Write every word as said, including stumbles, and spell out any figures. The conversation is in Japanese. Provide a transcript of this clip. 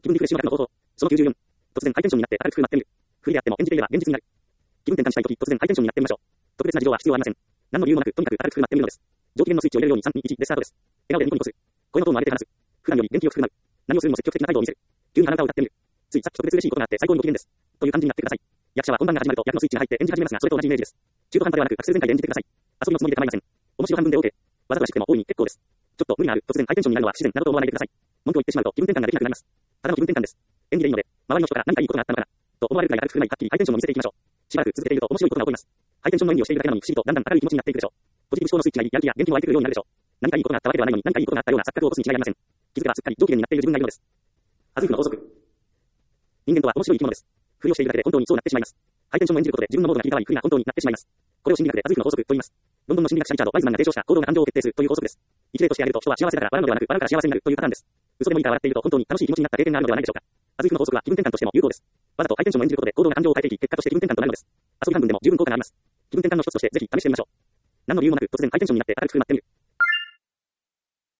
気分リフレッシュの方法。そのきゅうじゅうよん。突然ハイテンションになって明るくなってみる。不意であっても演じていれば現実になる。気分転換したいとき、突然ハイテンションになってみましょう。特別な事情は必要ありません。何の理由もなく、とにかく明るくなってみるのです。上機嫌のスイッチを入れるようにさん、に、いちでスタートです。笑顔でニコニコする。声のトーンを上げて話す。普段より元気よく振る舞う。何をするにも積極的な態度を見せる。急に鼻歌を歌ってみる。ついさっき特別嬉しいことがあって最高にご機嫌です。という感じになってください。役者は本番が始まると役のスイッチが入って演じ始めますが、それと同じイメージです。中途半端ではなく、学生全開で演じてください。遊びのつもりで構いません。面白半分で OK。わざとらしくても大いに結構です。ちょっと無理がある、突然ハイテンションになるのは不自然などと思わないでください。文句を言ってしまうと気分転換ができなくなります。ただの気分転換です。演技でいいので、周りの人から何かいいことがあったのかなと思われるくらい明るく振る舞い、はっきりハイテンションを見せていきましょう。しばらく続けていると面白いことが起こります。ハイテンションの演技をしているだけなのに不思議とだんだん明るい気持ちになっていくでしょう。ポジティブ思考のスイッチが入り、やる気や元気も湧いてくるようになるでしょう。何かいいことがあったわけではないのに何かいいことがあったような錯覚を起こすに違いありません。気づけばすっかり上機嫌になっている自分がいるのです。アズーフの法則。人間とは面白い生き物です。ふりをしているだけで本当にそうなってしまいます。ハイテンションを演じることで自分のモードが切り替わり、不利な本当になってしまいます。これを心理学でアズーフの法則と言います。ロンドンの心理学者リチャード・ワイズマンが提唱した行動が感情を決定するという法則です。一例として挙げると、人は幸せだから笑うのではなく、笑うから幸せになるというパターンです。嘘でもいいから笑っていると本当に楽しい気持ちになった経験があるのではないでしょうか。アズーフの法則は気分転換としても有効です。わざとハイテンションを演じることで行動が感情を変えていき、結果として気分転換となるのです。遊び半分でも十分効果があります。気分転換の一つとしてぜひ試してみましょう。何の理由もなく突然ハイテンションになって明るく振る舞ってみる。